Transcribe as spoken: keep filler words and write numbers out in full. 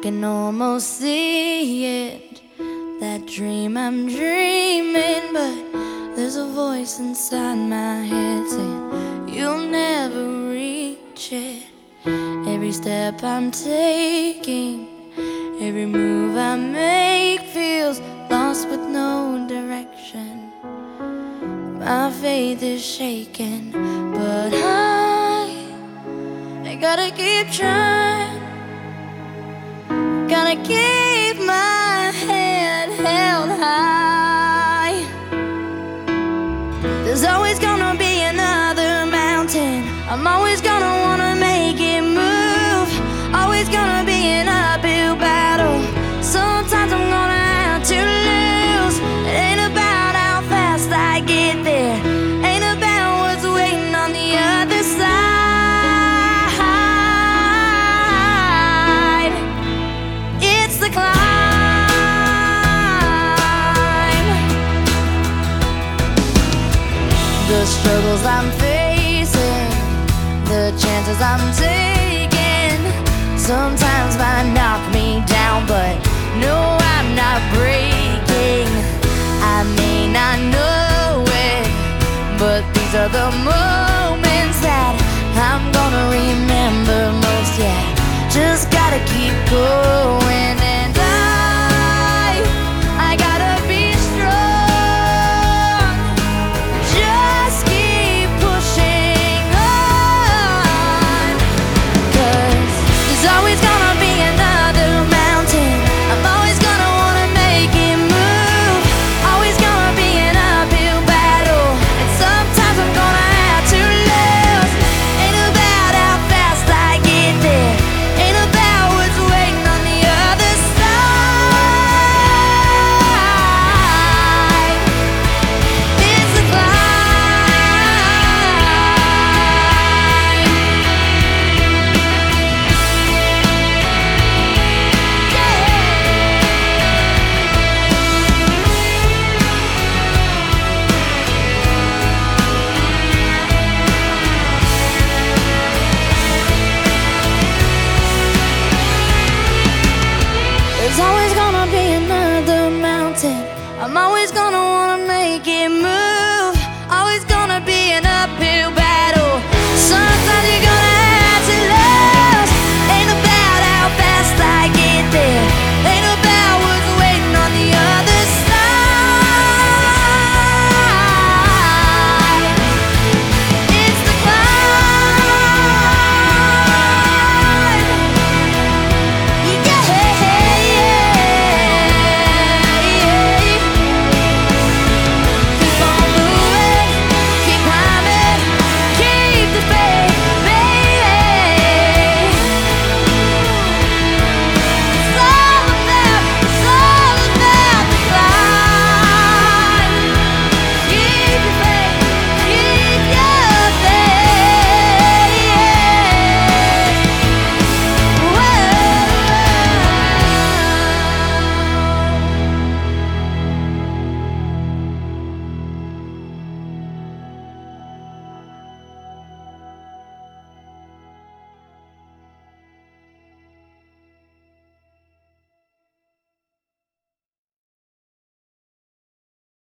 can almost see it, that dream I'm dreaming, but there's a voice inside my head saying you'll never reach it. Every step I'm taking, every move I make feels lost with no direction. My faith is shaken, but I, I gotta keep trying. Gotta keep my head held high. There's always gonna be another mountain. I'm always gonna wanna make it move. Always gonna be an uphill battle. Sometimes I'm gonna have to lose. It ain't about how fast I get there, ain't about what's waiting on the other side. It's the climb. The struggles I'm facing, the chances I'm taking, sometimes might knock me down, but no, I'm not breaking. I may not know it, but these are the moments that I'm gonna remember most. Yeah, just gotta keep going, and I